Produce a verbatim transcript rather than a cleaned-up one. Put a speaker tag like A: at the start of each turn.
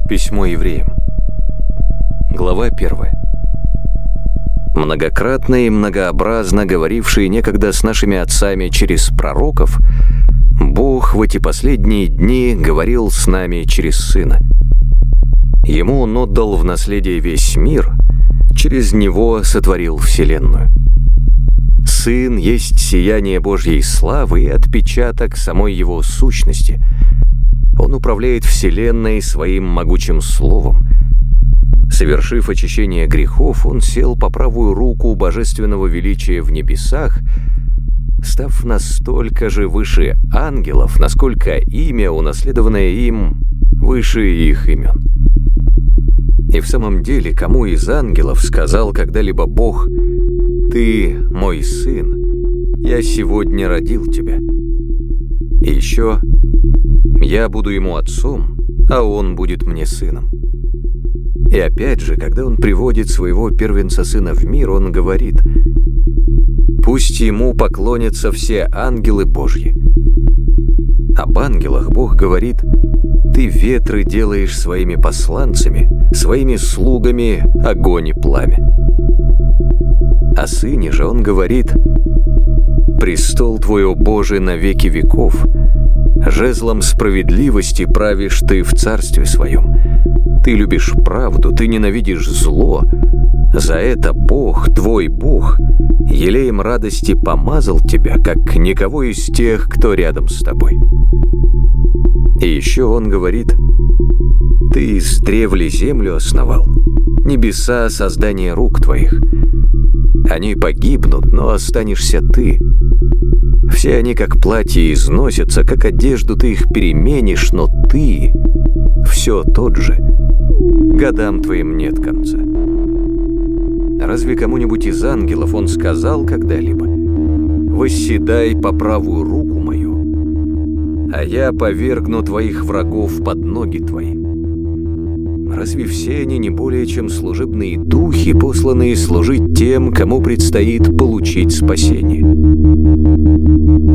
A: Письмо евреям. Глава первая. Многократно и многообразно говоривший некогда с нашими отцами через пророков, Бог в эти последние дни говорил с нами через Сына. Ему Он отдал в наследие весь мир, через Него сотворил вселенную. Сын есть сияние Божьей славы и отпечаток самой Его сущности. Он управляет вселенной своим могучим словом. Совершив очищение грехов, Он сел по правую руку божественного величия в небесах, став настолько же выше ангелов, насколько имя, унаследованное им, выше их имен. И в самом деле, кому из ангелов сказал когда-либо Бог: «Ты мой сын, я сегодня родил тебя»? И еще: «Я буду ему отцом, а он будет мне сыном». И опять же, когда он приводит своего первенца сына в мир, он говорит: «Пусть ему поклонятся все ангелы Божьи». Об ангелах Бог говорит: «Ты ветры делаешь своими посланцами, своими слугами огонь и пламя». О сыне же он говорит: «Престол твой, о Боже, на веки веков, жезлом справедливости правишь ты в царстве своем. Ты любишь правду, ты ненавидишь зло. За это Бог, твой Бог, елеем радости помазал тебя, как никого из тех, кто рядом с тобой». И еще он говорит: «Ты из древли землю основал, небеса — создание рук твоих. Они погибнут, но останешься ты. Все они, как платье, износятся, как одежду ты их переменишь, но ты все тот же. Годам твоим нет конца». Разве кому-нибудь из ангелов он сказал когда-либо: «Восседай по правую руку мою, а я повергну твоих врагов под ноги твои»? Разве все они не более чем служебные духи, посланные служить тем, кому предстоит получить спасение?